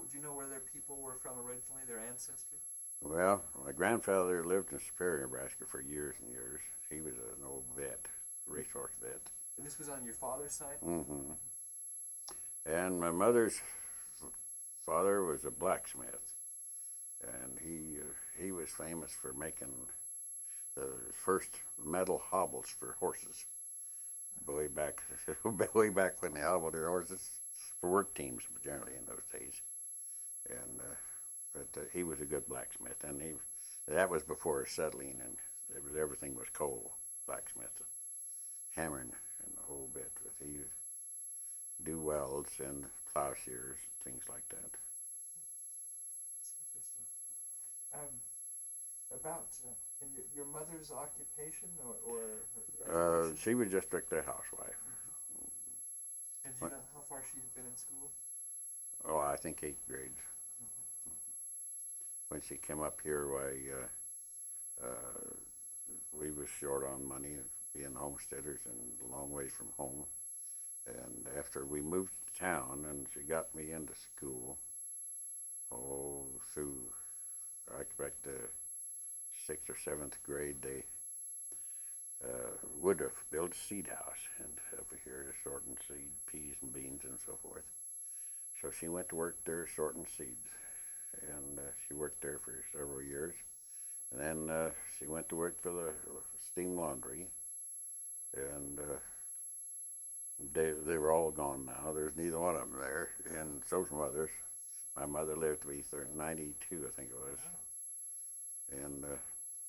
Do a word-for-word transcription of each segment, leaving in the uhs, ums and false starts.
do you know where their people were from originally, their ancestry? Well, my grandfather lived in Superior, Nebraska for years and years. He was an old vet, racehorse vet. And this was on your father's side? Mm-hmm. And my mother's father was a blacksmith, and he uh, he was famous for making the first metal hobbles for horses. Way back, way back when they hobbled their horses for work teams, generally in those days. And uh, but uh, he was a good blacksmith, and he that was before settling, and it was everything was coal blacksmith, hammering and the whole bit. But he do welds and plowshares, things like that. That's interesting. Um, about uh, and your, your mother's occupation, or, or her Uh, she was just strictly a housewife. And do you know how far she had been in school? Oh, I think eighth grade. Mm-hmm. When she came up here, why uh, uh, we was short on money, being homesteaders and a long ways from home. And after we moved to town, and she got me into school, oh, through I expect the sixth or seventh grade, they uh, Woodruff built a seed house and over here sorting seed, peas and beans and so forth. So she went to work there sorting seeds, and uh, she worked there for several years. And then uh, she went to work for the steam laundry, and uh, they they were all gone now. There's neither one of them there, and so's my mother's. My mother lived to be ninety-two, I think it was, and uh,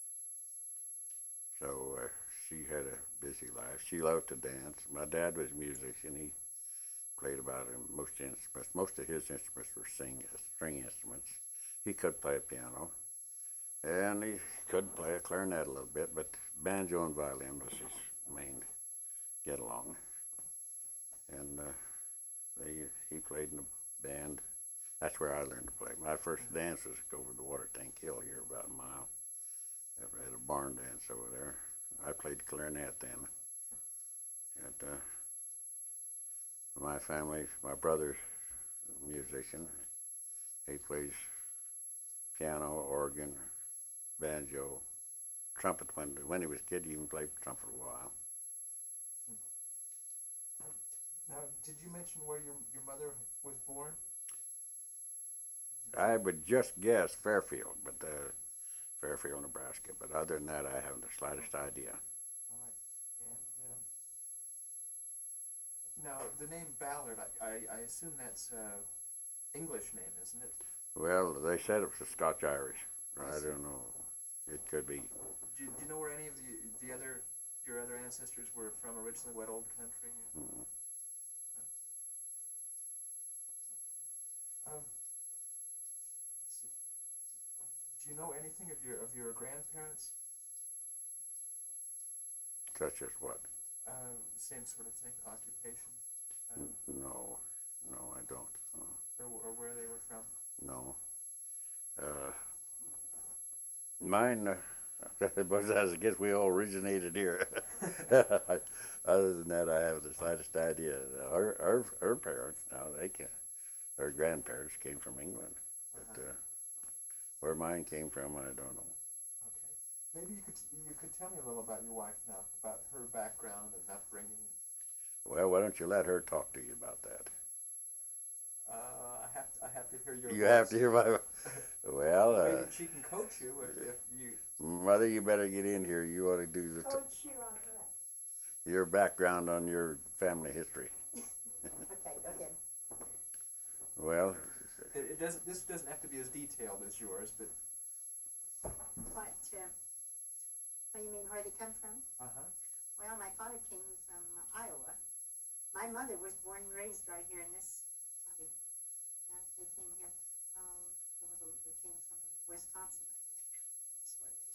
so uh, she had a busy life. She loved to dance. My dad was a musician. He played about most instruments. Most of his instruments were sing, string instruments. He could play a piano, and he could play a clarinet a little bit, but banjo and violin was his main get along. And uh, they, he played in a band. That's where I learned to play. My first dance was over the Water Tank Hill here, about a mile. I had a barn dance over there. I played clarinet then. And, uh, my family, my brother's a musician. He plays piano, organ, banjo, trumpet. When when he was a kid, he even played trumpet a while. Now, did you mention where your your mother was born? I would just guess Fairfield, but uh, Fairfield, Nebraska. But other than that, I haven't the slightest idea. All right. And um, now the name Ballard, I, I, I assume that's uh, English name, isn't it? Well, they said it was a Scotch-Irish. I I don't know. It could be. Do you, do you know where any of the the other your other ancestors were from originally? What old country? Mm. Um, let's see. Do you know anything of your of your grandparents? Such as what? Uh, same sort of thing, occupation, uh, N- No, no, I don't. Uh, or, or where they were from? no. Uh, mine, uh, but I guess we all originated here. Other than that, I have the slightest idea. Our, our, our parents, now they can, our grandparents came from England, but uh, where mine came from, I don't know. Okay. Maybe you could you could tell me a little about your wife now, about her background and upbringing. Well, why don't you let her talk to you about that? Uh, I have to, I have to hear your. You voice. have to hear my. Well, uh, Maybe she can coach you if, if you. Mother, you better get in here. You ought to do the t- Coach you on what? your background on your family history. Okay, go ahead. Well, It, it doesn't. This doesn't have to be as detailed as yours, but. What, uh, what you mean, where they come from? Uh huh. Well, my father came from Iowa. My mother was born and raised right here in this county. Uh, they came here. Um, they came from Wisconsin, I think. That's where they